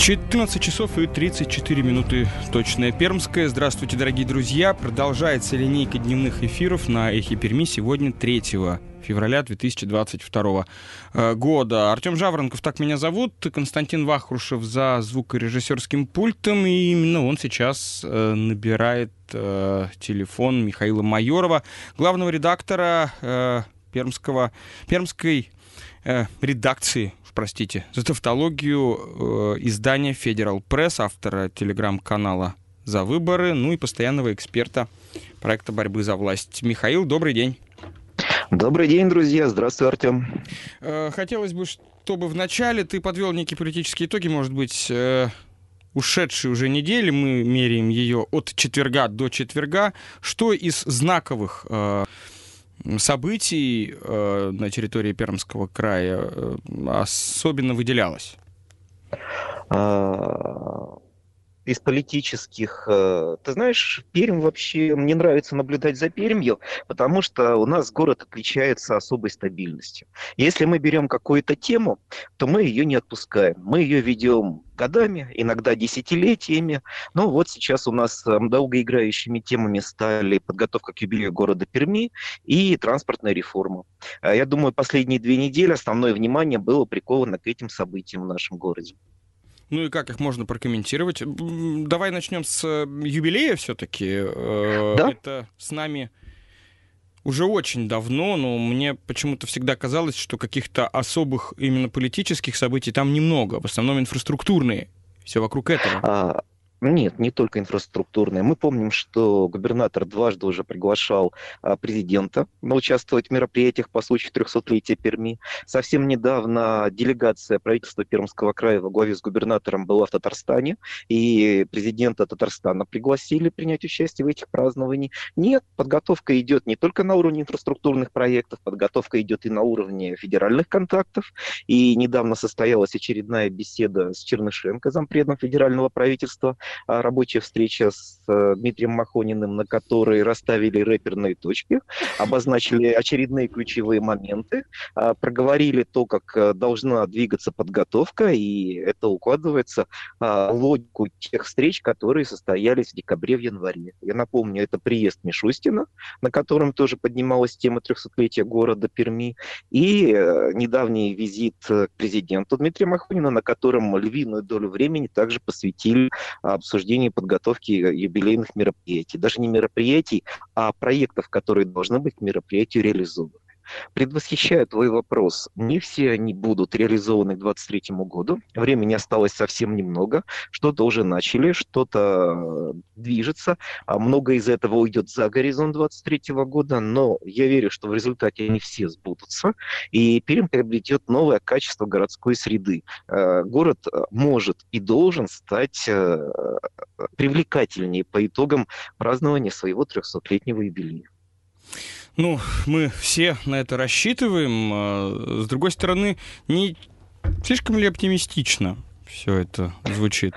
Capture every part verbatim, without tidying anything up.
четырнадцать часов и тридцать четыре минуты, точное пермское. Здравствуйте, дорогие друзья. Продолжается линейка дневных эфиров на Эхе Перми. Сегодня третьего февраля две тысячи двадцать второго года. Артем Жаворонков, так меня зовут. Константин Вахрушев за звукорежиссерским пультом. И именно он сейчас э, набирает э, телефон Михаила Майорова, главного редактора э, пермского, пермской э, редакции, простите, за тавтологию э, издания Federal Press, автора телеграм-канала «За выборы», ну и постоянного эксперта проекта борьбы за власть. Михаил, добрый день. Добрый день, друзья. Здравствуй, Артем. Э, хотелось бы, чтобы вначале ты подвел некие политические итоги, может быть, э, ушедшей уже недели, мы меряем ее от четверга до четверга. Что из знаковых э, событий э, на территории Пермского края э, особенно выделялось? Из политических... Ты знаешь, Пермь вообще... Мне нравится наблюдать за Пермью, потому что у нас город отличается особой стабильностью. Если мы берем какую-то тему, то мы ее не отпускаем. Мы ее ведем годами, иногда десятилетиями. Но вот сейчас у нас долгоиграющими темами стали подготовка к юбилею города Перми и транспортная реформа. Я думаю, последние две недели основное внимание было приковано к этим событиям в нашем городе. Ну и как их можно прокомментировать? Давай начнем с юбилея все-таки. Да? Это с нами уже очень давно, но мне почему-то всегда казалось, что каких-то особых именно политических событий там немного, в основном инфраструктурные. Все вокруг этого. А... Нет, не только инфраструктурные. Мы помним, что губернатор дважды уже приглашал а, президента участвовать в мероприятиях по случаю трехсотлетия Перми. Совсем недавно делегация правительства Пермского края во главе с губернатором была в Татарстане, и президента Татарстана пригласили принять участие в этих празднованиях. Нет, подготовка идет не только на уровне инфраструктурных проектов, подготовка идет и на уровне федеральных контактов. И недавно состоялась очередная беседа с Чернышенко, зампредом федерального правительства, рабочая встреча с э, Дмитрием Махониным, на которой расставили рэперные точки, обозначили очередные ключевые моменты, э, проговорили то, как э, должна двигаться подготовка, и это укладывается э, в логику тех встреч, которые состоялись в декабре, в январе. Я напомню, это приезд Мишустина, на котором тоже поднималась тема трехсотлетия города Перми, и э, недавний визит к президенту Дмитрия Махонина, на котором львиную долю времени также посвятили обсуждению подготовки юбилейных мероприятий. Даже не мероприятий, а проектов, которые должны быть к мероприятию реализованы. Предвосхищая твой вопрос, не все они будут реализованы к двадцать третьему году. Времени осталось совсем немного. Что-то уже начали, что-то движется. А много из этого уйдет за горизонт двадцать третьего года, но я верю, что в результате они все сбудутся. И Пермь приобретет новое качество городской среды. Город может и должен стать привлекательнее по итогам празднования своего трехсотлетнего юбилея. Ну, мы все на это рассчитываем. С другой стороны, не слишком ли оптимистично все это звучит?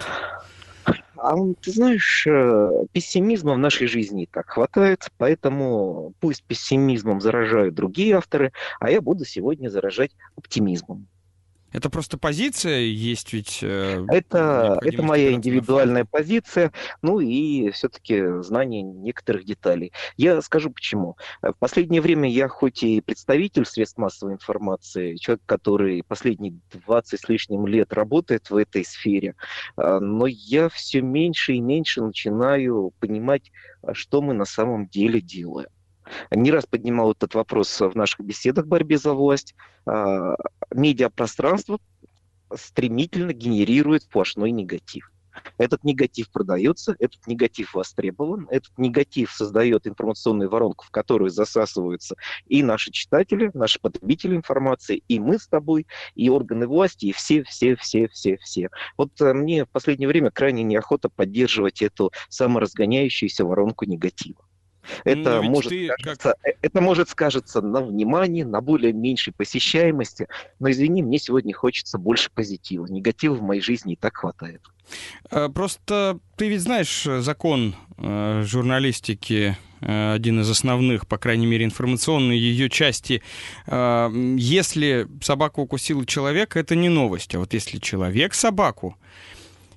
А ты знаешь, пессимизма в нашей жизни и так хватает, поэтому пусть пессимизмом заражают другие авторы, а я буду сегодня заражать оптимизмом. Это просто позиция, есть ведь... Э, это, это моя индивидуальная позиция, ну и все-таки знание некоторых деталей. Я скажу почему. В последнее время я хоть и представитель средств массовой информации, человек, который последние двадцать с лишним лет работает в этой сфере, но я все меньше и меньше начинаю понимать, что мы на самом деле делаем. Не раз поднимал этот вопрос в наших беседах в борьбе за власть. Медиапространство стремительно генерирует сплошной негатив. Этот негатив продается, этот негатив востребован, этот негатив создает информационную воронку, в которую засасываются и наши читатели, наши потребители информации, и мы с тобой, и органы власти, и все-все-все-все-все. Вот мне в последнее время крайне неохота поддерживать эту саморазгоняющуюся воронку негатива. Это может, скажется, как... это может сказаться на внимании, на более меньшей посещаемости, но, извини, мне сегодня хочется больше позитива. Негатива в моей жизни и так хватает. Просто ты ведь знаешь закон э, журналистики, э, один из основных, по крайней мере, информационной ее части. Э, если собаку укусил человек, это не новость. А вот если человек собаку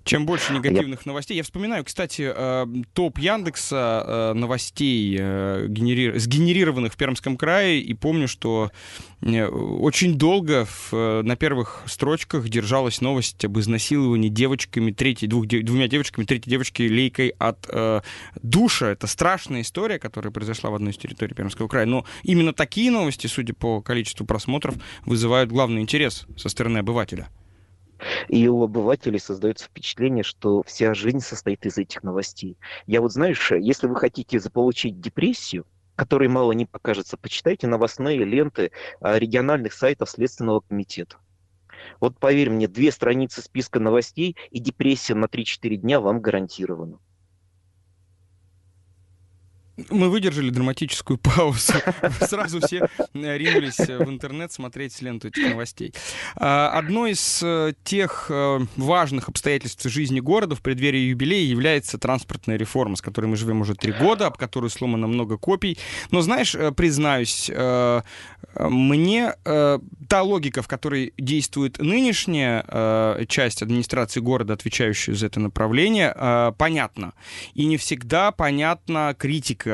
Чем больше Я негативных новостей. Я вспоминаю, кстати, э, топ Яндекса э, новостей, э, генери- сгенерированных в Пермском крае, и помню, что э, очень долго в, э, на первых строчках держалась новость об изнасиловании девочками, третьей, двух, де- двумя девочками, третьей девочки лейкой от э, душа. Это страшная история, которая произошла в одной из территорий Пермского края. Но именно такие новости, судя по количеству просмотров, вызывают главный интерес со стороны обывателя. И у обывателей создается впечатление, что вся жизнь состоит из этих новостей. Я вот, знаешь, если вы хотите заполучить депрессию, которой мало не покажется, почитайте новостные ленты а, региональных сайтов Следственного комитета. Вот поверь мне, две страницы списка новостей, и депрессия на три-четыре дня вам гарантирована. Мы выдержали драматическую паузу. Сразу все э, ринулись э, в интернет смотреть ленту этих новостей. А, Одно из э, тех э, важных обстоятельств жизни города в преддверии юбилея является транспортная реформа, с которой мы живем уже три года, об которой сломано много копий. Но, знаешь, э, признаюсь, э, мне э, та логика, в которой действует нынешняя э, часть администрации города, отвечающая за это направление, э, понятна. И не всегда понятна критика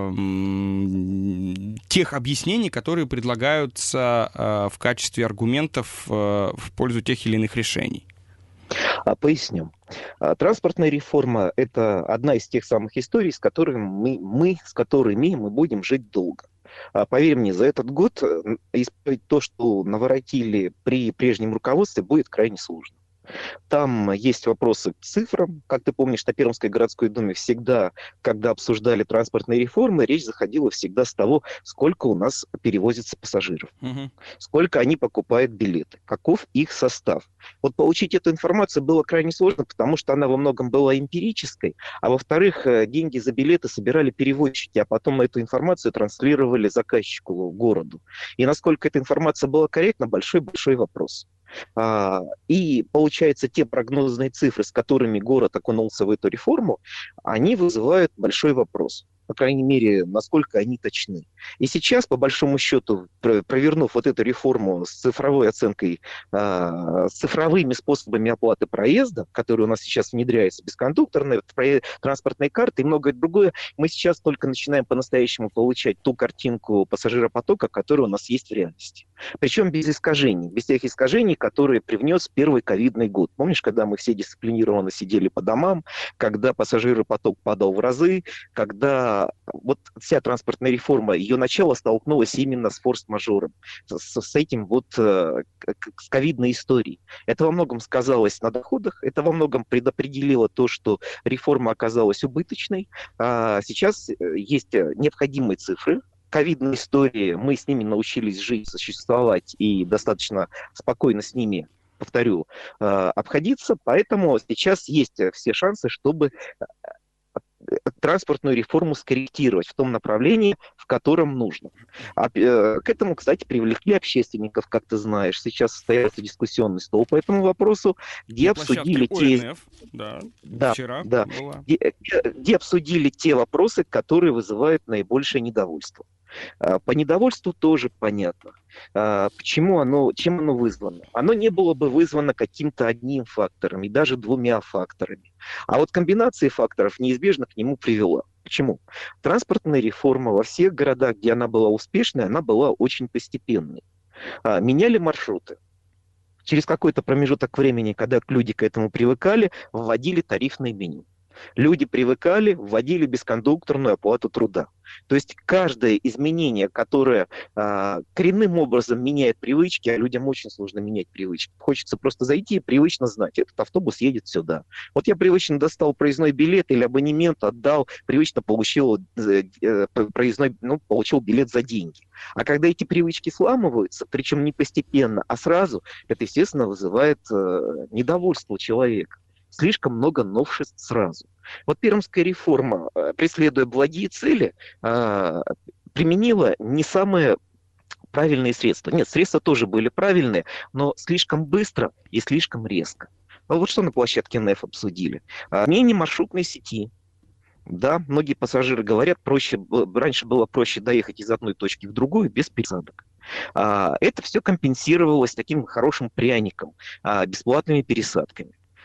тех объяснений, которые предлагаются э, в качестве аргументов э, в пользу тех или иных решений. А, Поясню. А, Транспортная реформа – это одна из тех самых историй, с которыми мы, мы, с которыми мы будем жить долго. А, Поверь мне, за этот год э, исправить то, что наворотили при прежнем руководстве, будет крайне сложно. Там есть вопросы к цифрам. Как ты помнишь, на Пермской городской думе всегда, когда обсуждали транспортные реформы, речь заходила всегда с того, сколько у нас перевозится пассажиров, Угу. сколько они покупают билеты, каков их состав. Вот получить эту информацию было крайне сложно, потому что она во многом была эмпирической, а во-вторых, э, деньги за билеты собирали перевозчики, а потом эту информацию транслировали заказчику, городу. И насколько эта информация была корректна, большой-большой вопрос. А, И получается, те прогнозные цифры, с которыми город окунулся в эту реформу, они вызывают большой вопрос. По крайней мере, насколько они точны. И сейчас, по большому счету, про- провернув вот эту реформу с цифровой оценкой, а, с цифровыми способами оплаты проезда, которые у нас сейчас внедряются, бескондукторные, про- транспортные карты и многое другое, мы сейчас только начинаем по-настоящему получать ту картинку пассажиропотока, которая у нас есть в реальности. Причем без искажений, без тех искажений, которые привнес первый ковидный год. Помнишь, когда мы все дисциплинированно сидели по домам, когда пассажиропоток падал в разы, когда вот вся транспортная реформа, ее начало столкнулось именно с форс-мажором, с, с этим вот, э, с ковидной историей. Это во многом сказалось на доходах, это во многом предопределило то, что реформа оказалась убыточной. А сейчас э, есть э, необходимые цифры, ковидные истории, мы с ними научились жить, существовать и достаточно спокойно с ними, повторю, э, обходиться, поэтому сейчас есть э, все шансы, чтобы транспортную реформу скорректировать в том направлении, в котором нужно. А, э, к этому, кстати, привлекли общественников, как ты знаешь. Сейчас состоялся дискуссионный стол по этому вопросу, где На обсудили площадке те... ОНФ, да, Да, вчера да. была. Где, где обсудили те вопросы, которые вызывают наибольшее недовольство. А, По недовольству тоже понятно. А, Почему оно, чем оно вызвано? Оно не было бы вызвано каким-то одним фактором и даже двумя факторами. А вот комбинация факторов неизбежно к нему привела. Почему? Транспортная реформа во всех городах, где она была успешной, она была очень постепенной. А, Меняли маршруты. Через какой-то промежуток времени, когда люди к этому привыкали, вводили тарифное меню. Люди привыкали, вводили бескондукторную оплату труда. То есть каждое изменение, которое а, коренным образом меняет привычки, а людям очень сложно менять привычки. Хочется просто зайти и привычно знать, этот автобус едет сюда. Вот я привычно достал проездной билет или абонемент, отдал, привычно получил э, э, проездной, ну, получил билет за деньги. А когда эти привычки сламываются, причем не постепенно, а сразу, это, естественно, вызывает э, недовольство у человека. Слишком много новшеств сразу. Вот пермская реформа, преследуя благие цели, применила не самые правильные средства. Нет, средства тоже были правильные, но слишком быстро и слишком резко. А вот что на площадке эн и эф обсудили. Мнение маршрутной сети. Да, многие пассажиры говорят, проще, раньше было проще доехать из одной точки в другую без пересадок. Это все компенсировалось таким хорошим пряником, бесплатными пересадками.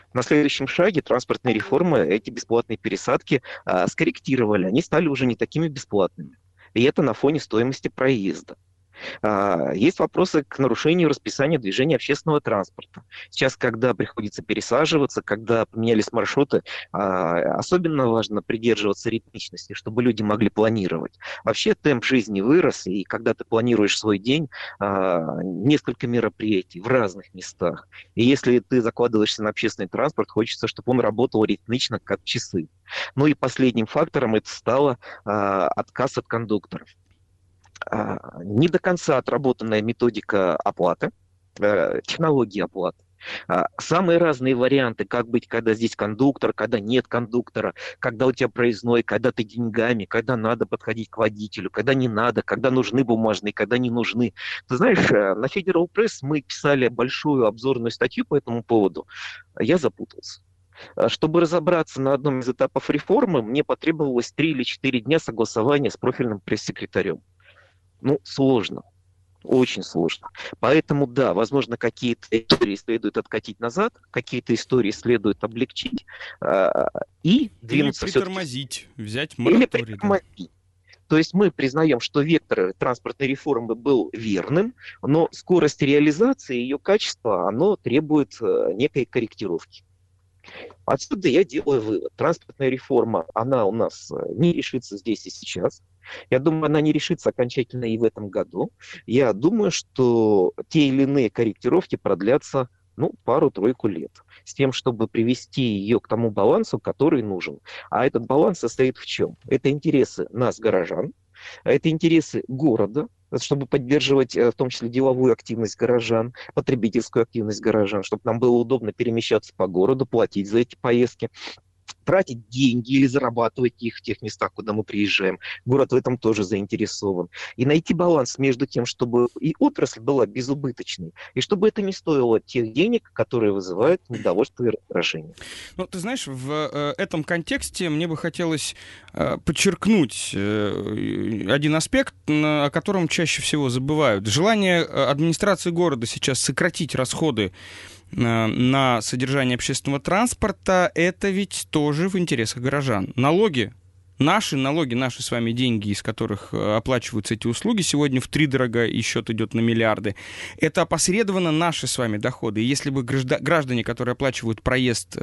На следующем шаге транспортной реформы эти бесплатные пересадки а, скорректировали. Они стали уже не такими бесплатными. И это на фоне стоимости проезда. А, Есть вопросы к нарушению расписания движения общественного транспорта. Сейчас, когда приходится пересаживаться, когда поменялись маршруты, а, особенно важно придерживаться ритмичности, чтобы люди могли планировать. Вообще темп жизни вырос, и когда ты планируешь свой день, а, несколько мероприятий в разных местах. И если ты закладываешься на общественный транспорт, хочется, чтобы он работал ритмично, как часы. Ну и последним фактором это стало а, отказ от кондукторов. А, не до конца отработанная методика оплаты, э, технологии оплаты. А, Самые разные варианты, как быть, когда здесь кондуктор, когда нет кондуктора, когда у тебя проездной, когда ты деньгами, когда надо подходить к водителю, когда не надо, когда нужны бумажные, когда не нужны. Ты знаешь, э, на Federal Press мы писали большую обзорную статью по этому поводу. Я запутался. А Чтобы разобраться на одном из этапов реформы, мне потребовалось три или четыре дня согласования с профильным пресс-секретарем. Ну, сложно, очень сложно. Поэтому, да, возможно, какие-то истории следует откатить назад, какие-то истории следует облегчить а, и Или двинуться все-таки... притормозить, взять Или мораторий. Да. притормозить. То есть мы признаем, что вектор транспортной реформы был верным, но скорость реализации, ее качество, оно требует э, некой корректировки. Отсюда я делаю вывод. Транспортная реформа, она у нас э, не решится здесь и сейчас. Я думаю, она не решится окончательно и в этом году. Я думаю, что те или иные корректировки продлятся ну, пару-тройку лет, с тем, чтобы привести ее к тому балансу, который нужен. А этот баланс состоит в чем? Это интересы нас, горожан, это интересы города, чтобы поддерживать в том числе деловую активность горожан, потребительскую активность горожан, чтобы нам было удобно перемещаться по городу, платить за эти поездки, тратить деньги или зарабатывать их в тех местах, куда мы приезжаем. Город в этом тоже заинтересован. И найти баланс между тем, чтобы и отрасль была безубыточной, и чтобы это не стоило тех денег, которые вызывают недовольство и раздражение. Ну, ты знаешь, в э, этом контексте мне бы хотелось э, подчеркнуть э, один аспект, на, о котором чаще всего забывают. Желание администрации города сейчас сократить расходы на содержание общественного транспорта, это ведь тоже в интересах горожан. Налоги, наши налоги, наши с вами деньги, из которых оплачиваются эти услуги, сегодня втридорога, и счет идет на миллиарды. Это опосредованно наши с вами доходы. И если бы граждане, которые оплачивают проезд,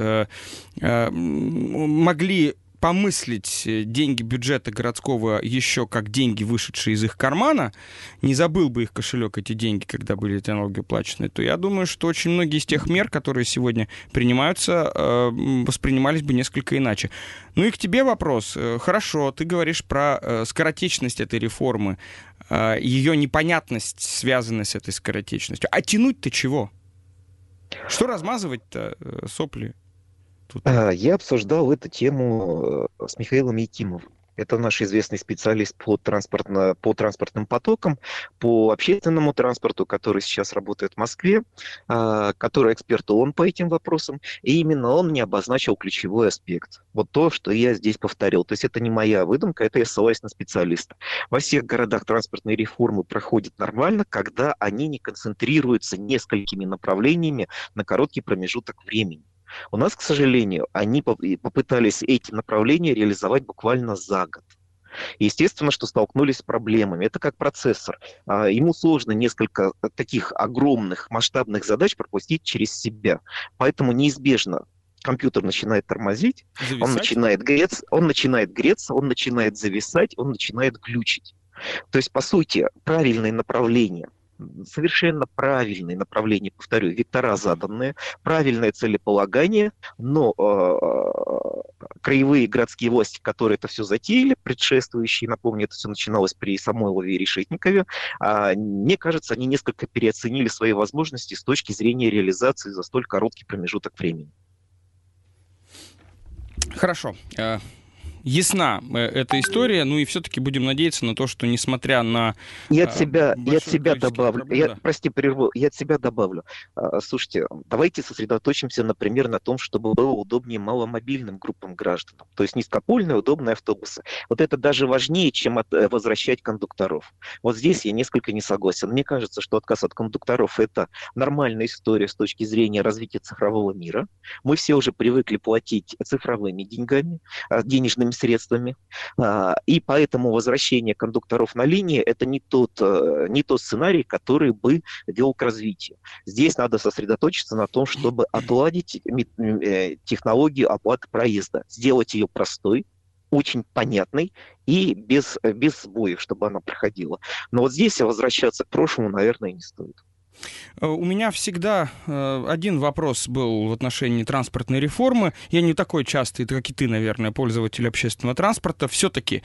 могли помыслить деньги бюджета городского еще как деньги, вышедшие из их кармана, не забыл бы их кошелек эти деньги, когда были эти налоги уплачены, то я думаю, что очень многие из тех мер, которые сегодня принимаются, воспринимались бы несколько иначе. Ну и к тебе вопрос. Хорошо, ты говоришь про скоротечность этой реформы, ее непонятность, связанная с этой скоротечностью. А тянуть-то чего? Что размазывать-то сопли? Тут. Я обсуждал эту тему с Михаилом Якимовым. Это наш известный специалист по, транспортно, по транспортным потокам, по общественному транспорту, который сейчас работает в Москве, который эксперт ООН по этим вопросам. И именно он мне обозначил ключевой аспект. Вот то, что я здесь повторил. То есть это не моя выдумка, это я ссылаюсь на специалиста. Во всех городах транспортные реформы проходят нормально, когда они не концентрируются несколькими направлениями на короткий промежуток времени. У нас, к сожалению, они попытались эти направления реализовать буквально за год. Естественно, что столкнулись с проблемами. Это как процессор. Ему сложно несколько таких огромных масштабных задач пропустить через себя. Поэтому неизбежно компьютер начинает тормозить, зависать. он начинает греться, он начинает греться, он начинает зависать, он начинает глючить. То есть, по сути, правильное направление, совершенно правильные направления, повторю, вектора заданные, правильное целеполагание, но э, краевые городские власти, которые это все затеяли, предшествующие, напомню, это все начиналось при Самойлове и Решетникове, э, мне кажется, они несколько переоценили свои возможности с точки зрения реализации за столь короткий промежуток времени. Хорошо. ясна э, эта история, ну и все-таки будем надеяться на то, что несмотря на Я от себя, э, я от себя количество добавлю, проблем, я, да. прости, прерву, я от себя добавлю. А, Слушайте, давайте сосредоточимся, например, на том, чтобы было удобнее маломобильным группам граждан. То есть низкопольные, удобные автобусы. Вот это даже важнее, чем от- э, возвращать кондукторов. Вот здесь я несколько не согласен. Мне кажется, что отказ от кондукторов – это нормальная история с точки зрения развития цифрового мира. Мы все уже привыкли платить цифровыми деньгами, а, денежными средствами. А, И поэтому возвращение кондукторов на линии – это не тот, э, не тот сценарий, который бы вел к развитию. Здесь надо сосредоточиться на том, чтобы отладить ми- э, технологию оплаты проезда, сделать ее простой, очень понятной и без, э, без сбоев, чтобы она проходила. Но вот здесь возвращаться к прошлому, наверное, не стоит. Э, У меня всегда э, один вопрос был в отношении транспортной реформы. Я не такой частый, как и ты, наверное, пользователь общественного транспорта. Все-таки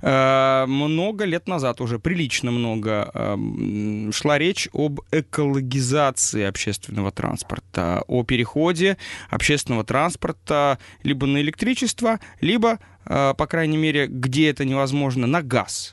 э, много лет назад, уже прилично много, э, м, шла речь об экологизации общественного транспорта, о переходе общественного транспорта либо на электричество, либо, э, по крайней мере, где это невозможно, на газ.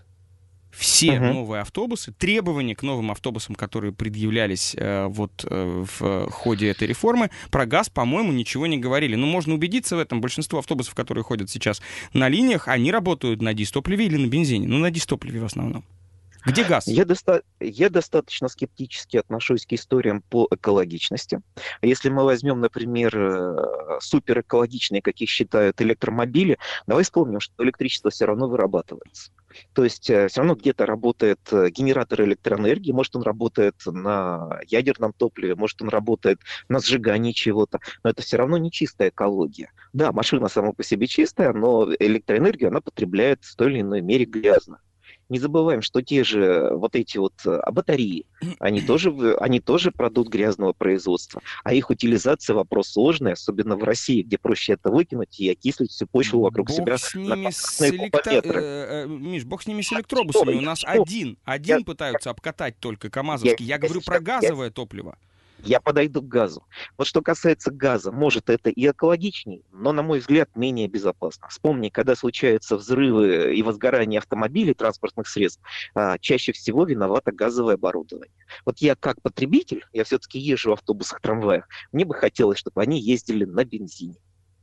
Все Мгм. новые автобусы, требования к новым автобусам, которые предъявлялись э, вот э, в ходе этой реформы, про газ, по-моему, ничего не говорили. Но можно убедиться в этом. Большинство автобусов, которые ходят сейчас на линиях, они работают на дистопливе или на бензине. Ну, на дистопливе в основном. Где газ? Я, доста- я достаточно скептически отношусь к историям по экологичности. Если мы возьмем, например, э, суперэкологичные, как их считают, электромобили, давай вспомним, что электричество все равно вырабатывается. То есть все равно где-то работает э, генератор электроэнергии, может он работает на ядерном топливе, может он работает на сжигании чего-то, но это все равно не чистая экология. Да, машина сама по себе чистая, но электроэнергию она потребляет в той или иной мере грязно. Не забываем, что те же вот эти вот э, батареи, они тоже, в- они тоже продукт грязного производства. А их утилизация вопрос сложный, особенно в России, где проще это выкинуть и окислить всю почву вокруг Бог себя с на ними, с квадратные электа... кубометры. э, э, Миш, бог с ними, с Что? электробусами. У Я нас что? один, Я, один пытаются обкатать только я, КамАЗовский. Я я говорю про сейчас, я газовое топливо. Я подойду к газу. Вот что касается газа, может, это и экологичней, но, на мой взгляд, менее безопасно. Вспомни, когда случаются взрывы и возгорание автомобилей, транспортных средств, а, чаще всего виновато газовое оборудование. Вот я как потребитель, я все-таки езжу в автобусах, трамваях, мне бы хотелось, чтобы они ездили на бензине.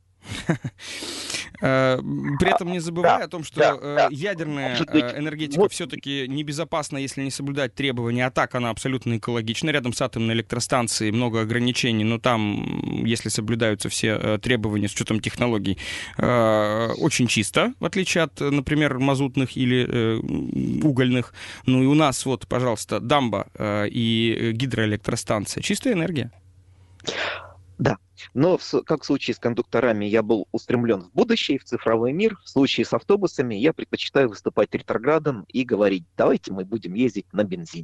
Э, При этом не забывая Да, о том, что да, э, да. ядерная Может быть, э, энергетика вот все-таки небезопасна, если не соблюдать требования, а так она абсолютно экологична. Рядом с атомной электростанцией много ограничений, но там, м, если соблюдаются все э, требования с учетом технологий, э, очень чисто, в отличие от, э, например, мазутных или э, м, угольных. Ну и у нас вот, пожалуйста, дамба э, и гидроэлектростанция. Чистая энергия. Да, но в с- как в случае с кондукторами я был устремлен в будущее, в цифровой мир. В случае с автобусами я предпочитаю выступать ретроградом и говорить, давайте мы будем ездить на бензине.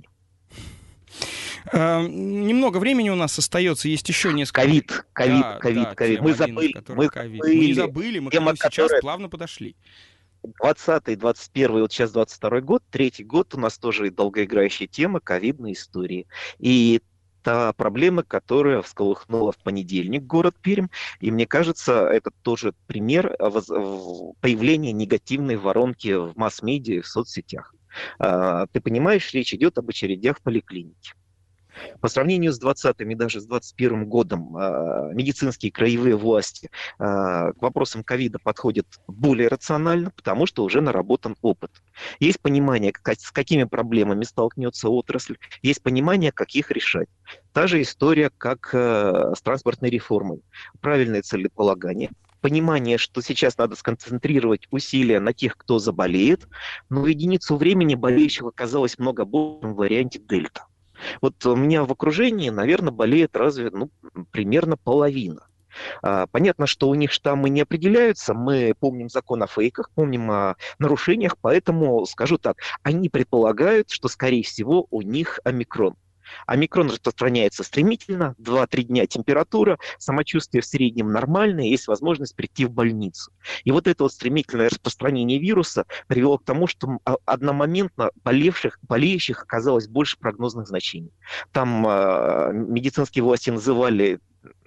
Э, Немного времени у нас остается, есть еще несколько... Ковид, ковид, Да, ковид, да, ковид. тема Мы один из забыли, которых мы ковид. Мы не забыли. забыли, мы к Тема, нему сейчас которая плавно подошли. двадцатый, двадцать первый, вот сейчас двадцать второй год, третий год у нас тоже долгоиграющая тема ковидной истории. И та проблема, которая всколыхнула в понедельник город Пермь, и мне кажется, это тоже пример воз- в- появления негативной воронки в масс-медиа и в соцсетях. А, Ты понимаешь, речь идет об очередях в поликлинике. По сравнению с двадцатым и даже с двадцать первым годом а, медицинские краевые власти а, к вопросам ковида подходят более рационально, потому что уже наработан опыт. Есть понимание, как- с какими проблемами столкнется отрасль, есть понимание, как их решать. Та же история, как э, с транспортной реформой. Правильное целеполагание, понимание, что сейчас надо сконцентрировать усилия на тех, кто заболеет, но в единицу времени болеющих оказалось много больше в варианте дельта. Вот у меня в окружении, наверное, болеет разве ну, примерно половина. А, Понятно, что у них штаммы не определяются, мы помним закон о фейках, помним о нарушениях, поэтому скажу так, они предполагают, что, скорее всего, у них омикрон. Омикрон распространяется стремительно, два-три дня температура, самочувствие в среднем нормальное, есть возможность прийти в больницу. И вот это вот стремительное распространение вируса привело к тому, что а, одномоментно болевших, болеющих оказалось больше прогнозных значений. Там э, медицинские власти называли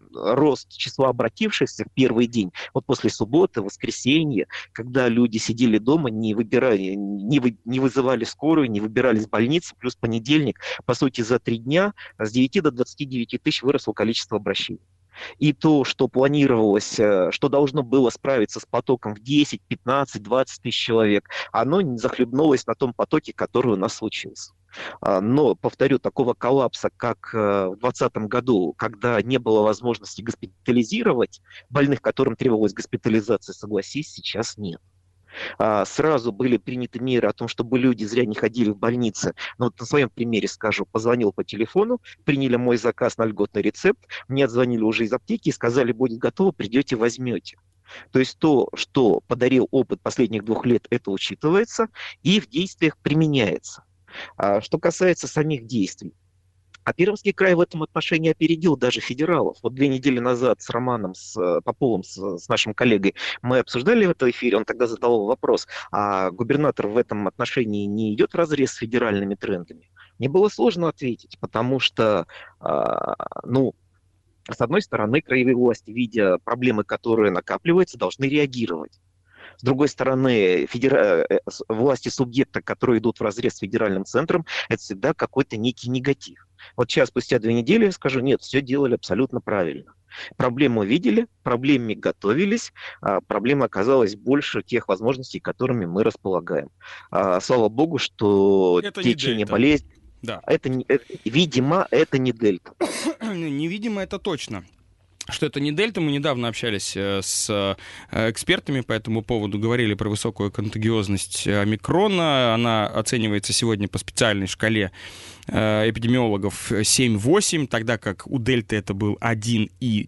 рост числа обратившихся в первый день, вот после субботы, воскресенья, когда люди сидели дома, не выбирали, не, вы, не вызывали скорую, не выбирали из больницы, плюс понедельник, по сути, за три дня с девяти до двадцати девяти тысяч выросло количество обращений. И то, что планировалось, что должно было справиться с потоком в десять, пятнадцать, двадцать тысяч человек, оно захлебнулось на том потоке, который у нас случился. Но, повторю, такого коллапса, как в двадцатом году, когда не было возможности госпитализировать больных, которым требовалась госпитализация, согласись, сейчас нет. Сразу были приняты меры о том, чтобы люди зря не ходили в больницы. Но вот на своем примере скажу. Позвонил по телефону, приняли мой заказ на льготный рецепт, мне отзвонили уже из аптеки и сказали, будет готово, придете, возьмете. То есть то, что подарил опыт последних двух лет, это учитывается и в действиях применяется. Что касается самих действий. А Пермский край в этом отношении опередил даже федералов. Вот две недели назад с Романом с Поповым, с, с нашим коллегой, мы обсуждали в этом эфире, он тогда задал вопрос, а губернатор в этом отношении не идет вразрез с федеральными трендами? Мне было сложно ответить, потому что, а, ну, с одной стороны, краевые власти, видя проблемы, которые накапливаются, должны реагировать. С другой стороны, федера... власти субъекта, которые идут вразрез с федеральным центром, это всегда какой-то некий негатив. Вот сейчас, спустя две недели, я скажу, нет, все делали абсолютно правильно. Проблему видели, проблеме готовились, а проблема оказалась больше тех возможностей, которыми мы располагаем. А, слава богу, что это течение болезни, да. это, это, видимо, это не дельта. Невидимо, это точно. Что это не дельта, мы недавно общались с экспертами по этому поводу, говорили про высокую контагиозность омикрона, она оценивается сегодня по специальной шкале эпидемиологов семь-восемь, тогда как у дельты это был один и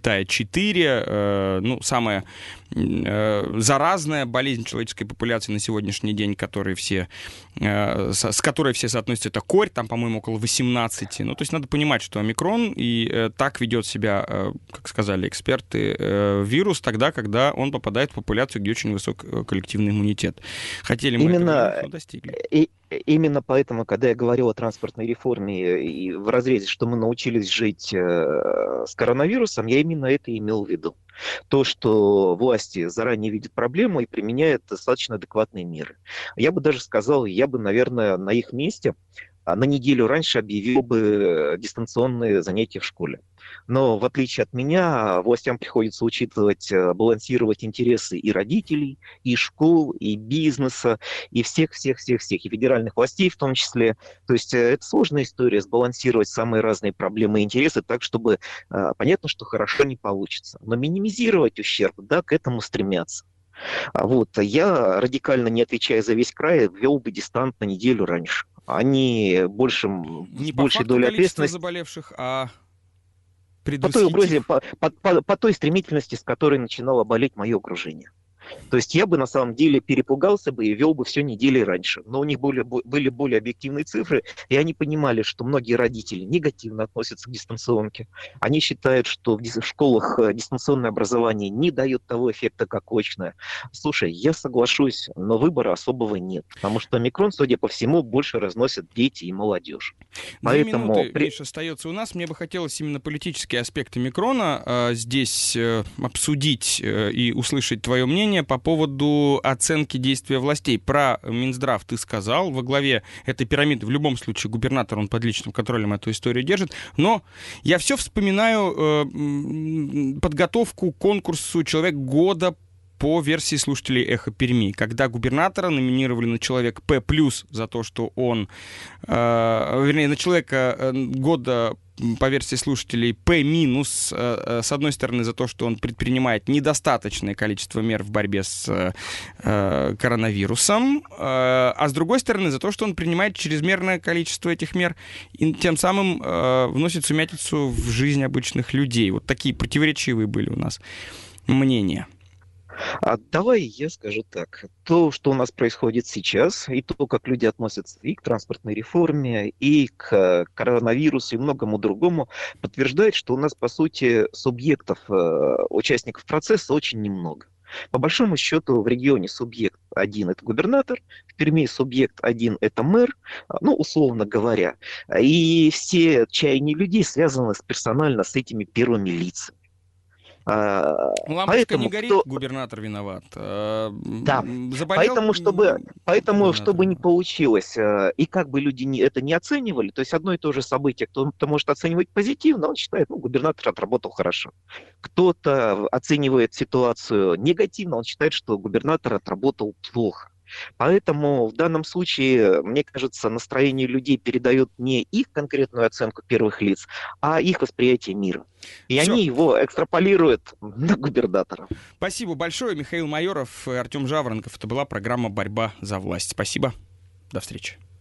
четыре, ну, самая заразная болезнь человеческой популяции на сегодняшний день, которые все, с которой все соотносятся, это корь, там, по-моему, около восемнадцати. Ну, то есть надо понимать, что омикрон и так ведет себя, как сказали эксперты, вирус тогда, когда он попадает в популяцию, где очень высок коллективный иммунитет. Хотели мы Именно... этого, но достигли. И... Именно поэтому, когда я говорил о транспортной реформе и в разрезе, что мы научились жить э, с коронавирусом, я именно это имел в виду. То, что власти заранее видят проблему и применяют достаточно адекватные меры. Я бы даже сказал, я бы, наверное, на их месте на неделю раньше объявил бы дистанционные занятия в школе. Но в отличие от меня, властям приходится учитывать, балансировать интересы и родителей, и школ, и бизнеса, и всех-всех-всех-всех, и федеральных властей в том числе. То есть это сложная история, сбалансировать самые разные проблемы и интересы так, чтобы понятно, что хорошо не получится. Но минимизировать ущерб, да, к этому стремятся. Вот. Я, радикально не отвечая за весь край, ввел бы дистант на неделю раньше. Они больше, не большей долей ответственности. Заболевших, а по той угрозе, по, по, по, по той стремительности, с которой начинало болеть мое окружение. То есть я бы на самом деле перепугался бы и вел бы все недели раньше. Но у них были, были более объективные цифры, и они понимали, что многие родители негативно относятся к дистанционке. Они считают, что в школах дистанционное образование не дает того эффекта, как очное. Слушай, я соглашусь, но выбора особого нет. Потому что омикрон, судя по всему, больше разносят дети и молодежь. Две Поэтому... минуты, Миш, остается у нас. Мне бы хотелось именно политические аспекты омикрона э, здесь э, обсудить э, и услышать твое мнение по поводу оценки действия властей. Про Минздрав ты сказал. Во главе этой пирамиды в любом случае губернатор, он под личным контролем эту историю держит. Но я все вспоминаю э, подготовку к конкурсу «Человек года» по версии слушателей «Эхо Перми», когда губернатора номинировали на человек П+, за то, что он, э, вернее, на человека года по версии слушателей П-, э, с одной стороны, за то, что он предпринимает недостаточное количество мер в борьбе с э, коронавирусом, э, а с другой стороны, за то, что он принимает чрезмерное количество этих мер и тем самым э, вносит сумятицу в жизнь обычных людей. Вот такие противоречивые были у нас мнения. А давай я скажу так. То, что у нас происходит сейчас, и то, как люди относятся и к транспортной реформе, и к коронавирусу, и многому другому, подтверждает, что у нас, по сути, субъектов, участников процесса очень немного. По большому счету в регионе субъект один – это губернатор, в Перми субъект один – это мэр, ну, условно говоря. И все чаяния людей связаны с, персонально с этими первыми лицами. Лампочка не Поэтому горит, кто... губернатор виноват. Да, Заболел поэтому, чтобы, поэтому, губернатор чтобы не виноват. получилось, и как бы люди не, это не оценивали, то есть одно и то же событие, кто-то может оценивать позитивно, он считает, ну, губернатор отработал хорошо. Кто-то оценивает ситуацию негативно, он считает, что губернатор отработал плохо. Поэтому в данном случае, мне кажется, настроение людей передает не их конкретную оценку первых лиц, а их восприятие мира. И Все. они его экстраполируют на губернатора. Спасибо большое. Михаил Майоров, Артем Жаворонков. Это была программа «Борьба за власть». Спасибо. До встречи.